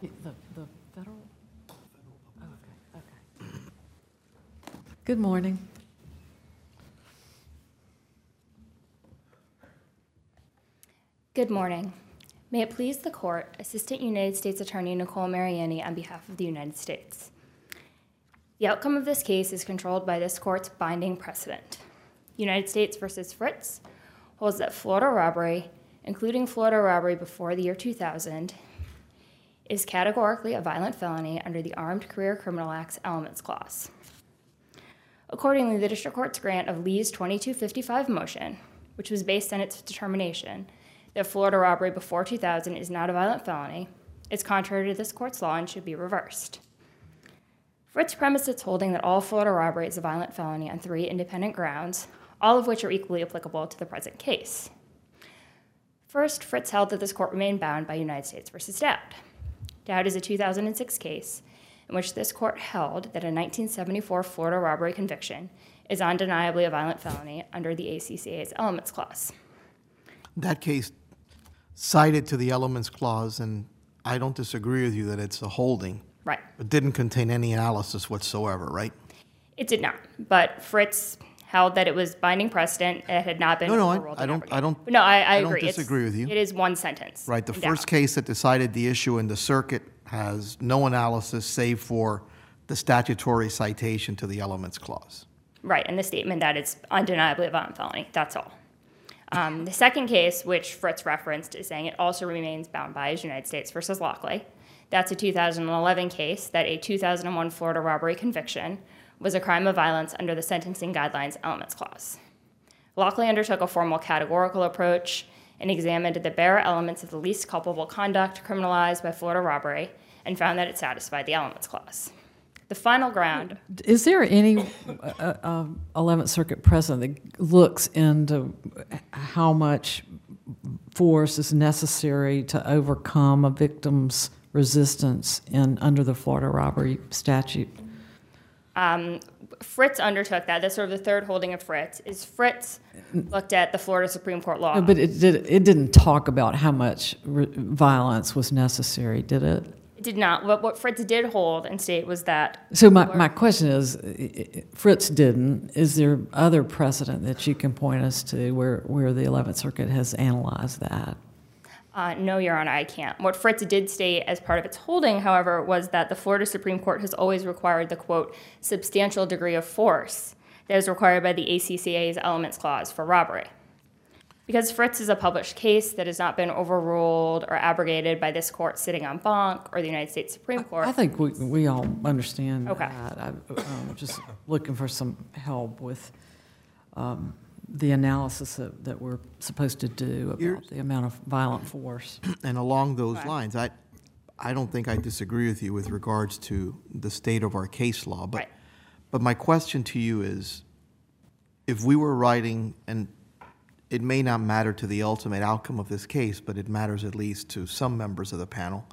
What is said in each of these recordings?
The federal? Oh, okay, okay. Good morning. Good morning. May it please the Court, Assistant United States Attorney Nicole Mariani on behalf of the United States. The outcome of this case is controlled by this Court's binding precedent. United States v. Fritz holds that Florida robbery, including Florida robbery before the year 2000, is categorically a violent felony under the Armed Career Criminal Act's Elements Clause. Accordingly, the District Court's grant of Lee's 2255 motion, which was based on its determination that Florida robbery before 2000 is not a violent felony, is contrary to this Court's law and should be reversed. Fritz premised its holding that all Florida robbery is a violent felony on 3 independent grounds, all of which are equally applicable to the present case. First, Fritz held that this Court remained bound by United States v. Dowd. Dowd is a 2006 case in which this Court held that a 1974 Florida robbery conviction is undeniably a violent felony under the ACCA's Elements Clause. That case cited to the Elements Clause, and I don't disagree with you that it's a holding. Right. It didn't contain any analysis whatsoever, right? It did not, but Fritz held that it was binding precedent. It had not been overruled. I don't agree. Disagree with you. It is one sentence. Right. The first case that decided the issue in the circuit has no analysis save for the statutory citation to the Elements Clause. Right, and the statement that it's undeniably a violent felony. That's all. The second case, which Fritz referenced, is saying it also remains bound by is United States v. Lockley. That's a 2011 case that a 2001 Florida robbery conviction was a crime of violence under the Sentencing Guidelines Elements Clause. Lockley undertook a formal categorical approach and examined the bare elements of the least culpable conduct criminalized by Florida robbery and found that it satisfied the Elements Clause. The final ground... Is there any 11th Circuit precedent that looks into how much force is necessary to overcome a victim's resistance under the Florida robbery statute? Fritz undertook that. That's sort of the third holding of Fritz. Fritz looked at the Florida Supreme Court law. No, but it didn't talk about how much violence was necessary, did it? It did not. What Fritz did hold and state was that... So my question is, Fritz didn't. Is there other precedent that you can point us to where the 11th Circuit has analyzed that? No, Your Honor, I can't. What Fritz did state as part of its holding, however, was that the Florida Supreme Court has always required the, quote, substantial degree of force that is required by the ACCA's Elements Clause for robbery. Because Fritz is a published case that has not been overruled or abrogated by this court sitting en banc or the United States Supreme Court. I think we all understand okay. that. I'm just looking for some help with the analysis that we're supposed to do about the amount of violent force. And along those lines, I don't think I disagree with you with regards to the state of our case law. But my question to you is, if we were writing, and it may not matter to the ultimate outcome of this case, but it matters at least to some members of the panel.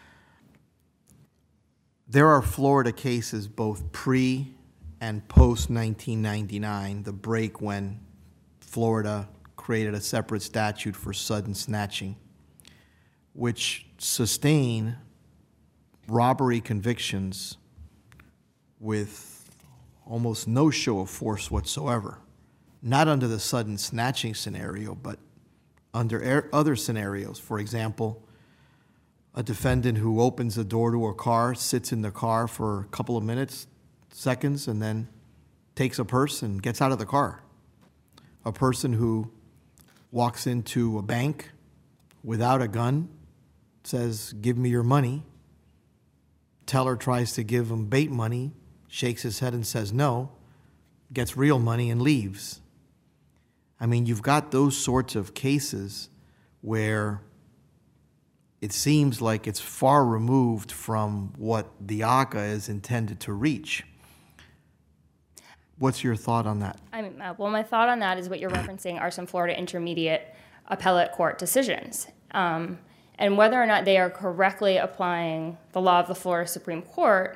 There are Florida cases both pre and post 1999, the break when Florida created a separate statute for sudden snatching, which sustain robbery convictions with almost no show of force whatsoever. Not under the sudden snatching scenario, but under other scenarios. For example, a defendant who opens the door to a car, sits in the car for a couple of minutes, seconds, and then takes a purse and gets out of the car. A person who walks into a bank without a gun, says, "Give me your money." Teller tries to give him bait money, shakes his head and says no, gets real money and leaves. I mean, you've got those sorts of cases where it seems like it's far removed from what the ACCA is intended to reach. What's your thought on that? Well, my thought on that is what you're referencing are some Florida intermediate appellate court decisions. And whether or not they are correctly applying the law of the Florida Supreme Court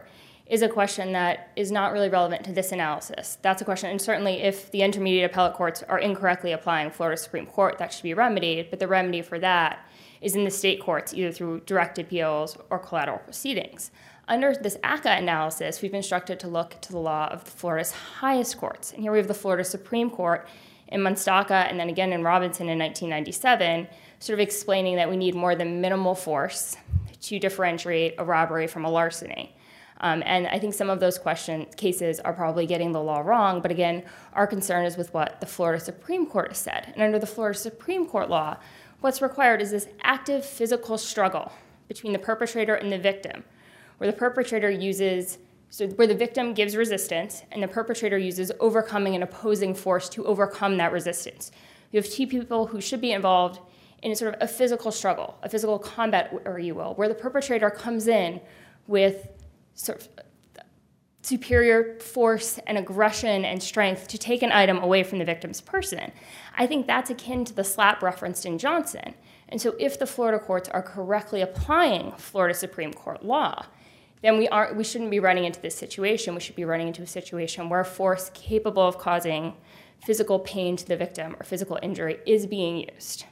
is a question that is not really relevant to this analysis. That's a question, and certainly if the intermediate appellate courts are incorrectly applying Florida Supreme Court, that should be remedied, but the remedy for that is in the state courts, either through direct appeals or collateral proceedings. Under this ACCA analysis, we've been instructed to look to the law of Florida's highest courts. And here we have the Florida Supreme Court in Munstaka and then again in Robinson in 1997, sort of explaining that we need more than minimal force to differentiate a robbery from a larceny. And I think some of those cases are probably getting the law wrong, but again, our concern is with what the Florida Supreme Court has said. And under the Florida Supreme Court law, what's required is this active physical struggle between the perpetrator and the victim, where the perpetrator where the victim gives resistance and the perpetrator uses overcoming and opposing force to overcome that resistance. You have two people who should be involved in a sort of a physical struggle, a physical combat, or you will, where the perpetrator comes in with sort of superior force and aggression and strength to take an item away from the victim's person. I think that's akin to the slap referenced in Johnson. And so if the Florida courts are correctly applying Florida Supreme Court law, then we shouldn't be running into this situation. We should be running into a situation where force capable of causing physical pain to the victim or physical injury is being used.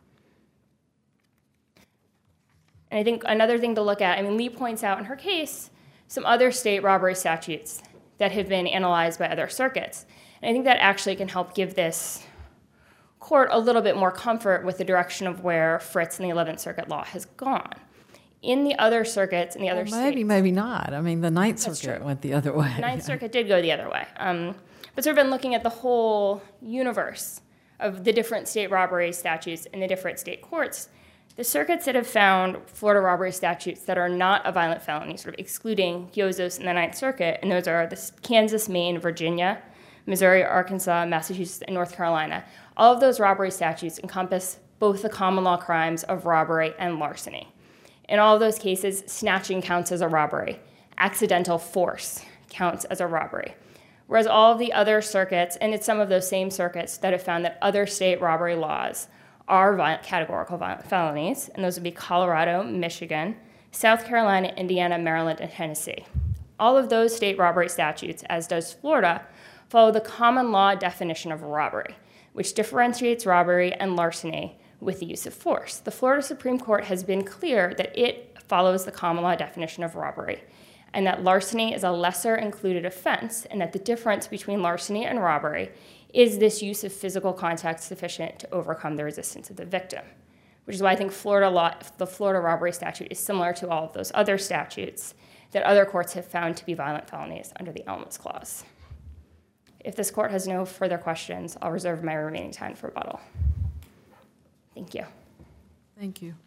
And I think another thing to look at, Lee points out in her case some other state robbery statutes that have been analyzed by other circuits. And I think that actually can help give this court a little bit more comfort with the direction of where Fritz and the 11th Circuit law has gone. In the other circuits, in the other states... Maybe not. The Ninth Circuit went the other way. The Ninth Circuit did go the other way. But sort of been looking at the whole universe of the different state robbery statutes in the different state courts, the circuits that have found Florida robbery statutes that are not a violent felony, sort of excluding Yozos in the Ninth Circuit, and those are Kansas, Maine, Virginia, Missouri, Arkansas, Massachusetts, and North Carolina. All of those robbery statutes encompass both the common law crimes of robbery and larceny. In all of those cases, snatching counts as a robbery. Accidental force counts as a robbery. Whereas all of the other circuits, and it's some of those same circuits that have found that other state robbery laws are categorical violent felonies, and those would be Colorado, Michigan, South Carolina, Indiana, Maryland, and Tennessee. All of those state robbery statutes, as does Florida, follow the common law definition of robbery, which differentiates robbery and larceny with the use of force. The Florida Supreme Court has been clear that it follows the common law definition of robbery, and that larceny is a lesser included offense, and that the difference between larceny and robbery is this use of physical contact sufficient to overcome the resistance of the victim, which is why I think the Florida robbery statute is similar to all of those other statutes that other courts have found to be violent felonies under the Elements Clause. If this court has no further questions, I'll reserve my remaining time for rebuttal. Thank you. Thank you.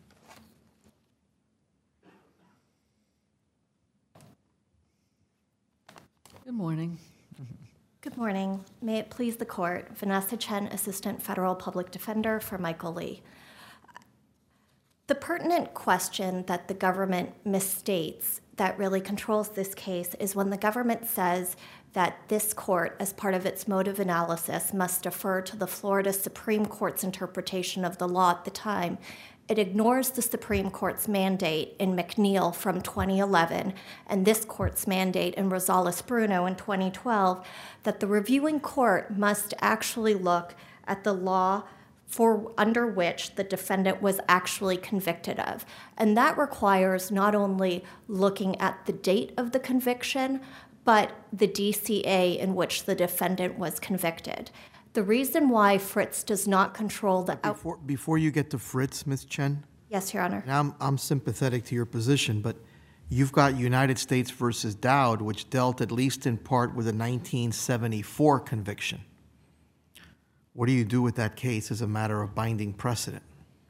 Good morning. Good morning. May it please the court, Vanessa Chen, Assistant Federal Public Defender for Michael Lee. The pertinent question that the government misstates that really controls this case is when the government says that this court, as part of its motive analysis, must defer to the Florida Supreme Court's interpretation of the law at the time. It ignores the Supreme Court's mandate in McNeil from 2011 and this court's mandate in Rosales-Bruno in 2012 that the reviewing court must actually look at the law under which the defendant was actually convicted of. And that requires not only looking at the date of the conviction, but the DCA in which the defendant was convicted. The reason why Fritz does not control the... Before you get to Fritz, Ms. Chen? Yes, Your Honor. And I'm sympathetic to your position, but you've got United States versus Dowd, which dealt at least in part with a 1974 conviction. What do you do with that case as a matter of binding precedent?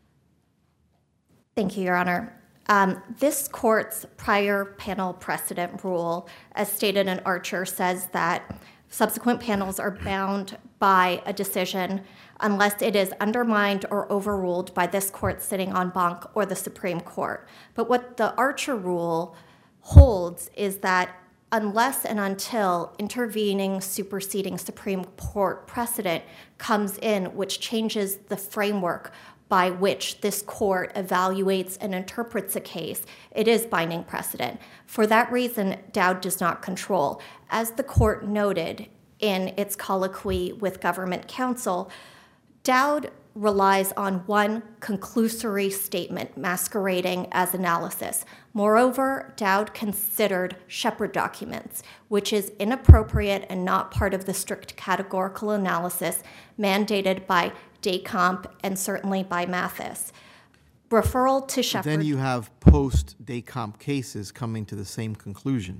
Thank you, Your Honor. This court's prior panel precedent rule, as stated in Archer, says that subsequent panels are bound by a decision unless it is undermined or overruled by this court sitting en banc or the Supreme Court. But what the Archer rule holds is that unless and until intervening, superseding Supreme Court precedent comes in, which changes the framework by which this court evaluates and interprets a case, it is binding precedent. For that reason, Dowd does not control. As the court noted in its colloquy with government counsel, Dowd relies on one conclusory statement masquerading as analysis. Moreover, Dowd considered Shepard documents, which is inappropriate and not part of the strict categorical analysis mandated by Descamps and certainly by Mathis. Referral to Shepard. Then you have post-Descamps cases coming to the same conclusion.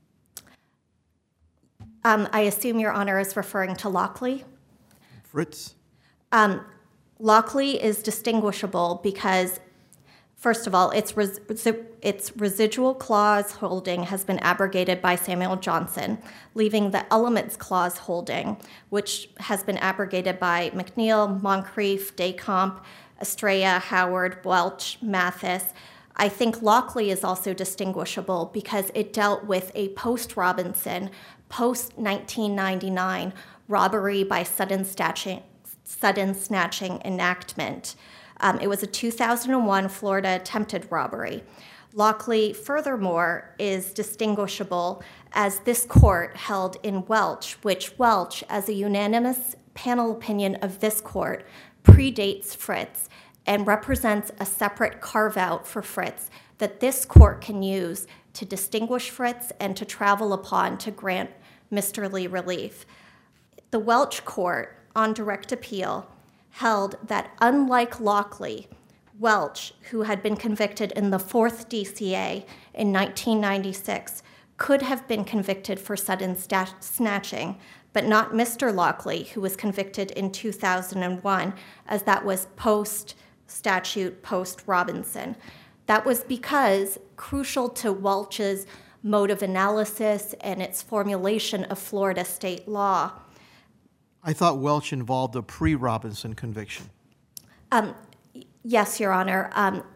I assume Your Honor is referring to Lockley? Fritz? Lockley is distinguishable because, first of all, its residual clause holding has been abrogated by Samuel Johnson, leaving the elements clause holding, which has been abrogated by McNeil, Moncrief, Descamps, Estrella, Howard, Welch, Mathis. I think Lockley is also distinguishable because it dealt with a post-Robinson, post-1999 robbery by sudden snatching enactment. It was a 2001 Florida attempted robbery. Lockley, furthermore, is distinguishable as this court held in Welch, which Welch, as a unanimous panel opinion of this court, predates Fritz and represents a separate carve-out for Fritz that this court can use to distinguish Fritz and to travel upon to grant Mr. Lee relief. The Welch court, on direct appeal, held that unlike Lockley, Welch, who had been convicted in the 4th DCA in 1996, could have been convicted for sudden snatching, but not Mr. Lockley, who was convicted in 2001, as that was post-statute, post-Robinson. That was because, crucial to Welch's mode of analysis and its formulation of Florida state law, I thought Welch involved a pre-Robinson conviction. Yes, Your Honor.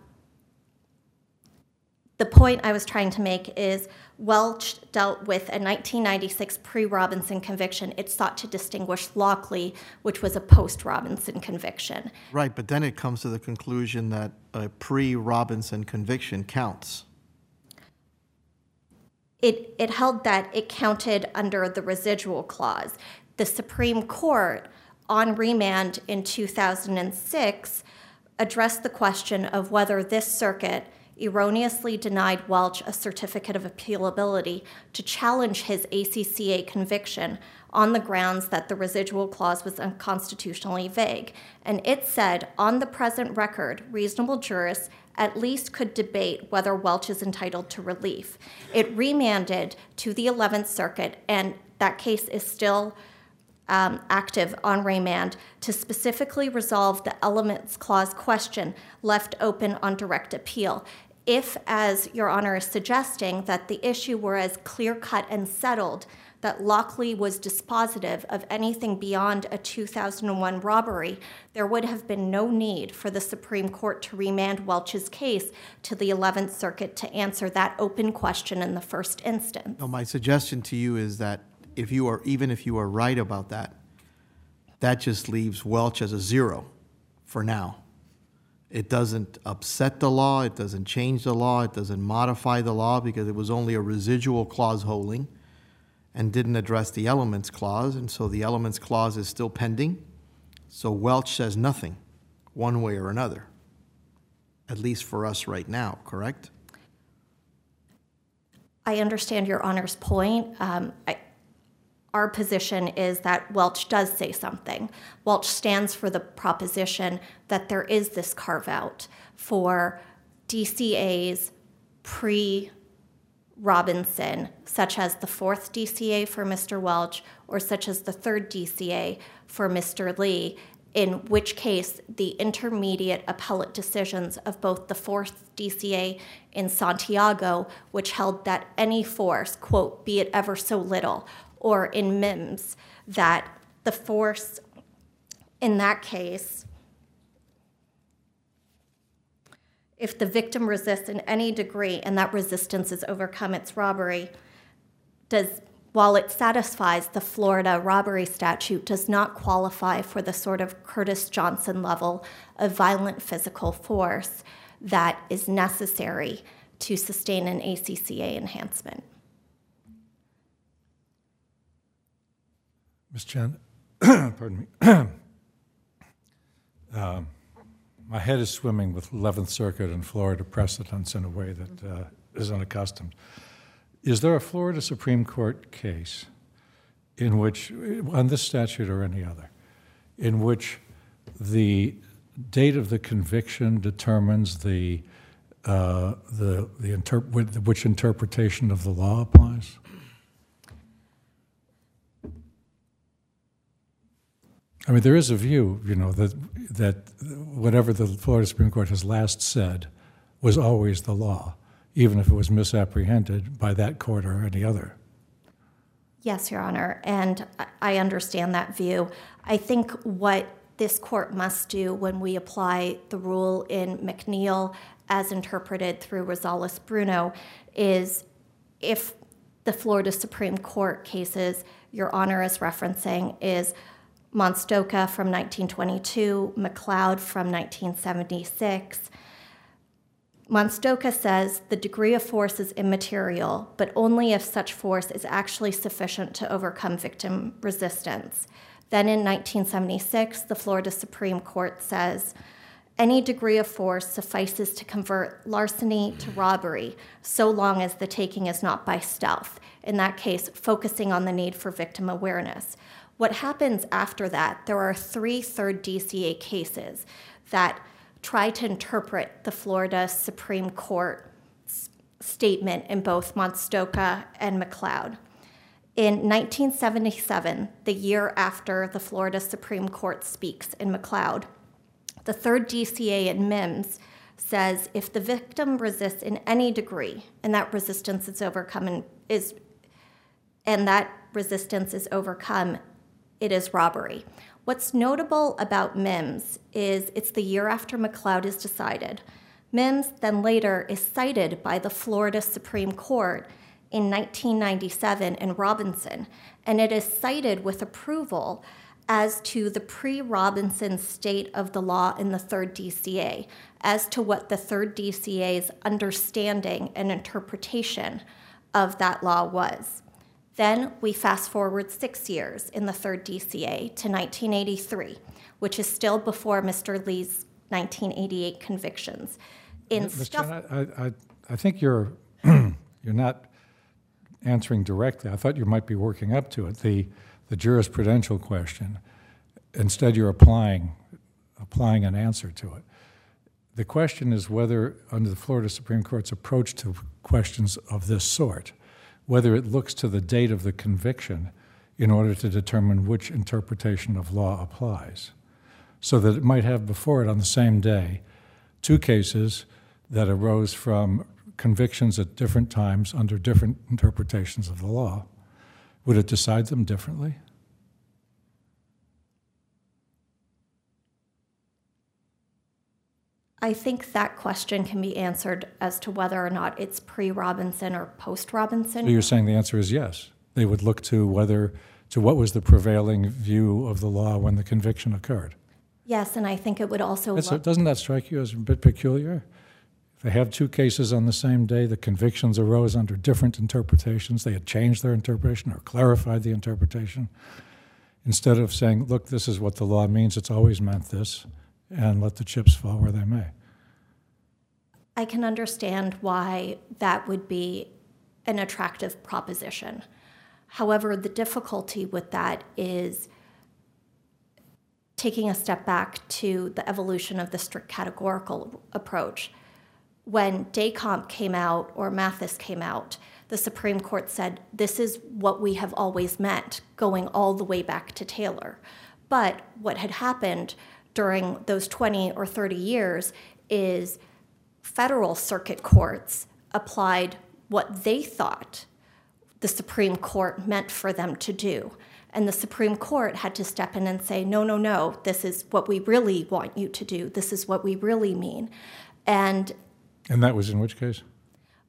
The point I was trying to make is Welch dealt with a 1996 pre-Robinson conviction. It sought to distinguish Lockley, which was a post-Robinson conviction. Right, but then it comes to the conclusion that a pre-Robinson conviction counts. It held that it counted under the residual clause. The Supreme Court, on remand in 2006, addressed the question of whether this circuit erroneously denied Welch a certificate of appealability to challenge his ACCA conviction on the grounds that the residual clause was unconstitutionally vague. And it said, on the present record, reasonable jurists at least could debate whether Welch is entitled to relief. It remanded to the 11th Circuit, and that case is still active on remand, to specifically resolve the elements clause question left open on direct appeal. If, as Your Honor is suggesting, that the issue were as clear-cut and settled that Lockley was dispositive of anything beyond a 2001 robbery, there would have been no need for the Supreme Court to remand Welch's case to the 11th Circuit to answer that open question in the first instance. No, my suggestion to you is that even if you are right about that, that just leaves Welch as a zero for now. It doesn't upset the law, it doesn't change the law, it doesn't modify the law because it was only a residual clause holding and didn't address the elements clause, and so the elements clause is still pending. So Welch says nothing, one way or another, at least for us right now, correct? I understand Your Honor's point. Our position is that Welch does say something. Welch stands for the proposition that there is this carve-out for DCAs pre-Robinson, such as the 4th DCA for Mr. Welch or such as the 3rd DCA for Mr. Lee, in which case the intermediate appellate decisions of both the 4th DCA in Santiago, which held that any force, quote, be it ever so little, or in Mims, that the force in that case, if the victim resists in any degree and that resistance is overcome its robbery, while it satisfies the Florida robbery statute, does not qualify for the sort of Curtis Johnson level of violent physical force that is necessary to sustain an ACCA enhancement. Ms. Chen, pardon me. My head is swimming with 11th Circuit and Florida precedents in a way that is unaccustomed. Is there a Florida Supreme Court case in which, on this statute or any other, in which the date of the conviction determines which interpretation of the law applies? I mean, there is a view, that whatever the Florida Supreme Court has last said was always the law, even if it was misapprehended by that court or any other. Yes, Your Honor, and I understand that view. I think what this court must do when we apply the rule in McNeil as interpreted through Rosales-Bruno is, if the Florida Supreme Court cases Your Honor is referencing is Monstoka from 1922, McLeod from 1976. Monstoka says the degree of force is immaterial, but only if such force is actually sufficient to overcome victim resistance. Then in 1976, the Florida Supreme Court says, any degree of force suffices to convert larceny to robbery, so long as the taking is not by stealth, in that case, focusing on the need for victim awareness. What happens after that, there are 3 third DCA cases that try to interpret the Florida Supreme Court statement in both Monstoka and McLeod. In 1977, the year after the Florida Supreme Court speaks in McLeod, the third DCA in Mims says if the victim resists in any degree and that resistance is overcome, it is robbery. What's notable about Mims is it's the year after McLeod is decided. Mims then later is cited by the Florida Supreme Court in 1997 in Robinson, and it is cited with approval as to the pre-Robinson state of the law in the third DCA, as to what the third DCA's understanding and interpretation of that law was. Then we fast forward 6 years in the third DCA to 1983, which is still before Mr. Lee's 1988 convictions. I think you're you're not answering directly. I thought you might be working up to it, the jurisprudential question. Instead, you're applying an answer to it. The question is whether, under the Florida Supreme Court's approach to questions of this sort, whether it looks to the date of the conviction in order to determine which interpretation of law applies, so that it might have before it on the same day 2 cases that arose from convictions at different times under different interpretations of the law. Would it decide them differently? I think that question can be answered as to whether or not it's pre-Robinson or post-Robinson. So you're saying the answer is yes. They would look to what was the prevailing view of the law when the conviction occurred. Yes, and I think it would also Doesn't that strike you as a bit peculiar? If they have 2 cases on the same day, the convictions arose under different interpretations, they had changed their interpretation or clarified the interpretation, instead of saying, look, this is what the law means, it's always meant this, and let the chips fall where they may. I can understand why that would be an attractive proposition. However, the difficulty with that is taking a step back to the evolution of the strict categorical approach. When Descamps came out or Mathis came out, the Supreme Court said, this is what we have always meant, going all the way back to Taylor. But what had happened during those 20 or 30 years is federal circuit courts applied what they thought the Supreme Court meant for them to do. And the Supreme Court had to step in and say, no, this is what we really want you to do. This is what we really mean. And that was in which case?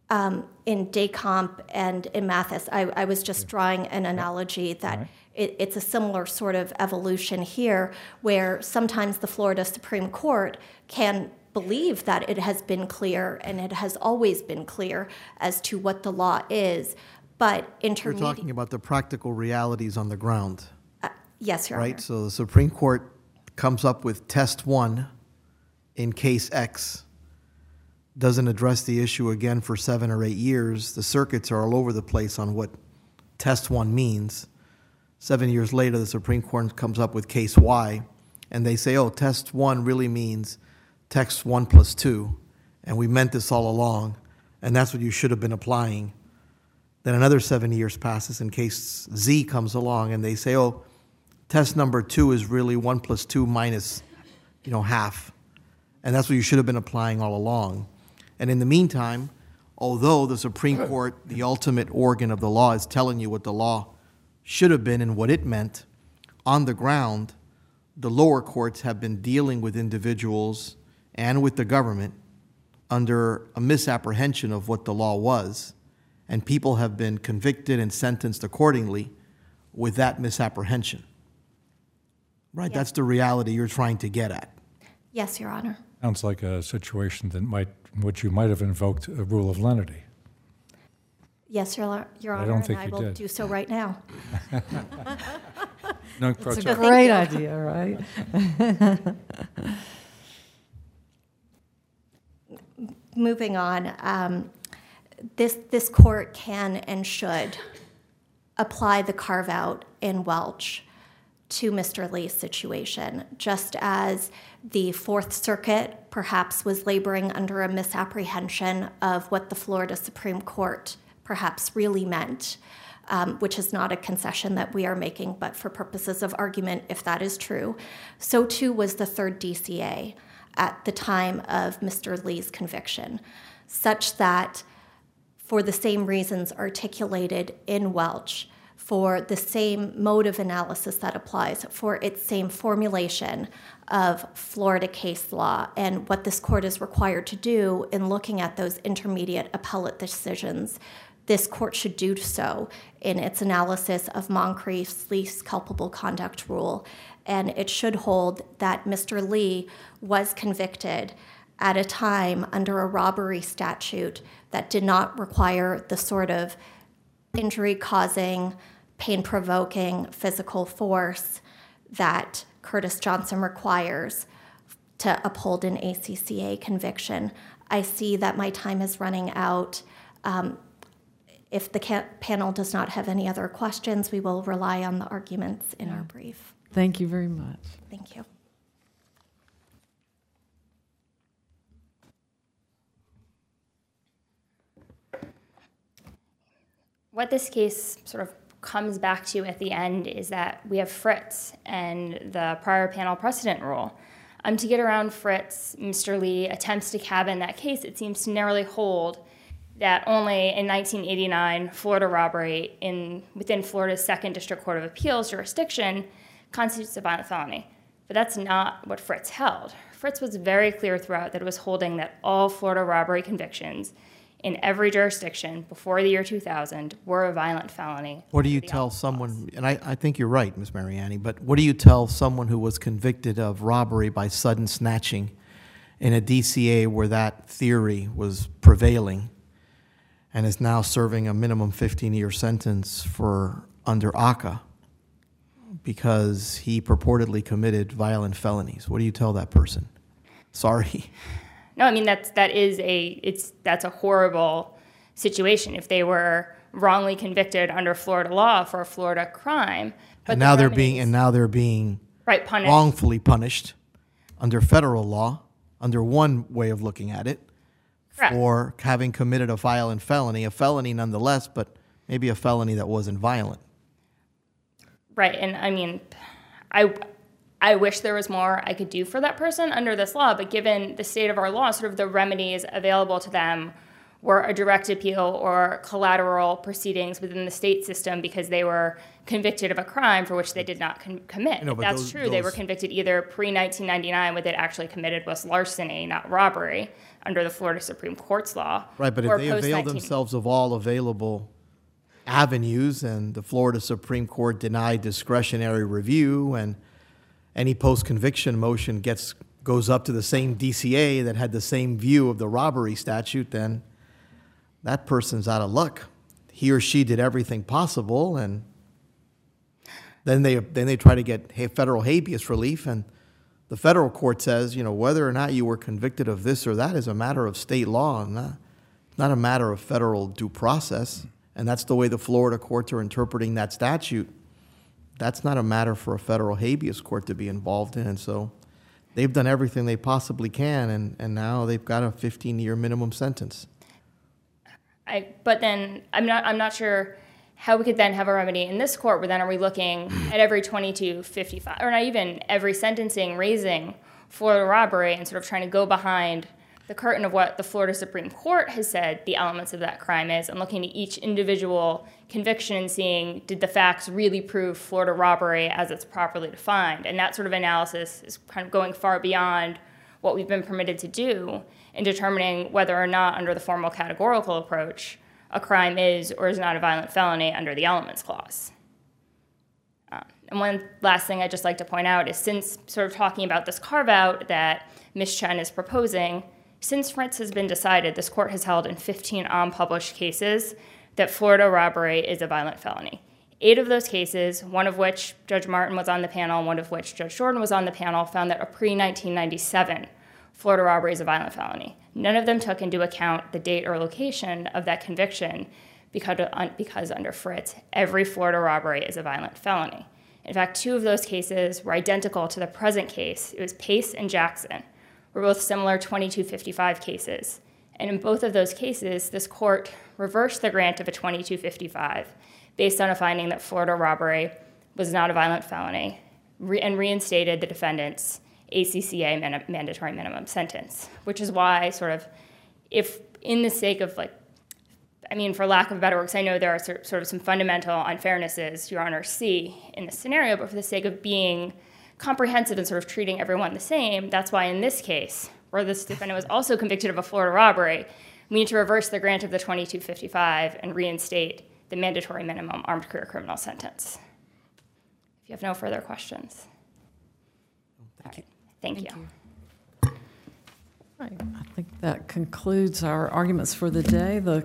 in Descamps and in Mathis. I was just drawing an analogy that it's a similar sort of evolution here, where sometimes the Florida Supreme Court can believe that it has been clear, and it has always been clear as to what the law is, but You're intermediate. talking about the practical realities on the ground, Yes, Your right? Honor. So the Supreme Court comes up with test one in case X, doesn't address the issue again for 7 or 8 years. The circuits are all over the place on what test one means. 7 years later, the Supreme Court comes up with case Y, and they say, oh, test one really means text 1 plus 2, and we meant this all along, and that's what you should have been applying. Then another 7 years passes, and case Z comes along, and they say, oh, test number 2 is really 1 plus 2 minus, half, and that's what you should have been applying all along. And in the meantime, although the Supreme Court, the ultimate organ of the law, is telling you what the law should have been and what it meant, on the ground, the lower courts have been dealing with individuals and with the government under a misapprehension of what the law was, and people have been convicted and sentenced accordingly with that misapprehension. Right? That's the reality you're trying to get at. Yes, Your Honor. Sounds like a situation that in which you might have invoked a rule of lenity. Yes, Your Honor, don't think and I you will did. do so right now. Nunc pro It's a tempore. great idea, right? Moving on, this court can and should apply the carve-out in Welch to Mr. Lee's situation, just as the Fourth Circuit perhaps was laboring under a misapprehension of what the Florida Supreme Court perhaps really meant, which is not a concession that we are making, but for purposes of argument, if that is true. So too was the Third DCA at the time of Mr. Lee's conviction, such that for the same reasons articulated in Welch, for the same mode of analysis that applies, for its same formulation of Florida case law and what this court is required to do in looking at those intermediate appellate decisions, this court should do so in its analysis of Moncrief's least culpable conduct rule. And it should hold that Mr. Lee was convicted at a time under a robbery statute that did not require the sort of injury-causing, pain-provoking physical force that Curtis Johnson requires to uphold an ACCA conviction. I see that my time is running out. If the panel does not have any other questions, we will rely on the arguments in our brief. Thank you very much. Thank you. What this case sort of comes back to at the end is that we have Fritz and the prior panel precedent rule. To get around Fritz, Mr. Lee attempts to cabin that case. It seems to narrowly hold that only in 1989, Florida robbery within Florida's Second District Court of Appeals jurisdiction constitutes a violent felony. But that's not what Fritz held. Fritz was very clear throughout that it was holding that all Florida robbery convictions in every jurisdiction before the year 2000 were a violent felony. What do you tell someone, and I think you're right, Ms. Mariani, but what do you tell someone who was convicted of robbery by sudden snatching in a DCA where that theory was prevailing and is now serving a minimum 15-year sentence under ACCA because he purportedly committed violent felonies? What do you tell that person? Sorry. No, I mean that's a horrible situation if they were wrongly convicted under Florida law for a Florida crime. But And now they're being right, punished. wrongfully punished under federal law, under one way of looking at it, Correct. for having committed a violent felony, a felony nonetheless, but maybe a felony that wasn't violent. Right, and I mean, I wish there was more I could do for that person under this law, but given the state of our law, sort of the remedies available to them were a direct appeal or collateral proceedings within the state system because they were convicted of a crime for which they did not commit. No, If but that's those- true, they were those- convicted either pre-1999, what they'd actually committed was larceny, not robbery, under the Florida Supreme Court's law. Right, but or if they avail post-19 themselves of all available avenues and the Florida Supreme Court denied discretionary review and any post-conviction motion goes up to the same DCA that had the same view of the robbery statute, then that person's out of luck. He or she did everything possible, and then they try to get federal habeas relief, and the federal court says, whether or not you were convicted of this or that is a matter of state law, not a matter of federal due process. And that's the way the Florida courts are interpreting that statute. That's not a matter for a federal habeas court to be involved in. And so they've done everything they possibly can, and now they've got a 15-year minimum sentence. But then I'm not sure how we could then have a remedy in this court, where then are we looking at every 2255, or not even every sentencing raising Florida robbery and sort of trying to go behind the curtain of what the Florida Supreme Court has said the elements of that crime is, and looking at each individual conviction and seeing, did the facts really prove Florida robbery as it's properly defined? And that sort of analysis is kind of going far beyond what we've been permitted to do in determining whether or not, under the formal categorical approach, a crime is or is not a violent felony under the Elements Clause. And one last thing I'd just like to point out is, since sort of talking about this carve-out that Ms. Chen is proposing, since Fritz has been decided, this court has held in 15 unpublished cases that Florida robbery is a violent felony. 8 of those cases, one of which Judge Martin was on the panel and one of which Judge Jordan was on the panel, found that a pre-1997 Florida robbery is a violent felony. None of them took into account the date or location of that conviction because under Fritz, every Florida robbery is a violent felony. In fact, 2 of those cases were identical to the present case. It was Pace and Jackson, were both similar 2255 cases. And in both of those cases, this court reversed the grant of a 2255 based on a finding that Florida robbery was not a violent felony and reinstated the defendant's ACCA mandatory minimum sentence, which is why sort of, if in the sake of for lack of better words, I know there are sort of some fundamental unfairnesses Your Honor see in this scenario, but for the sake of being comprehensive and sort of treating everyone the same, that's why in this case, where this defendant was also convicted of a Florida robbery, we need to reverse the grant of the 2255 and reinstate the mandatory minimum armed career criminal sentence. If you have no further questions. All right. Thank you. Right. I think that concludes our arguments for the day. The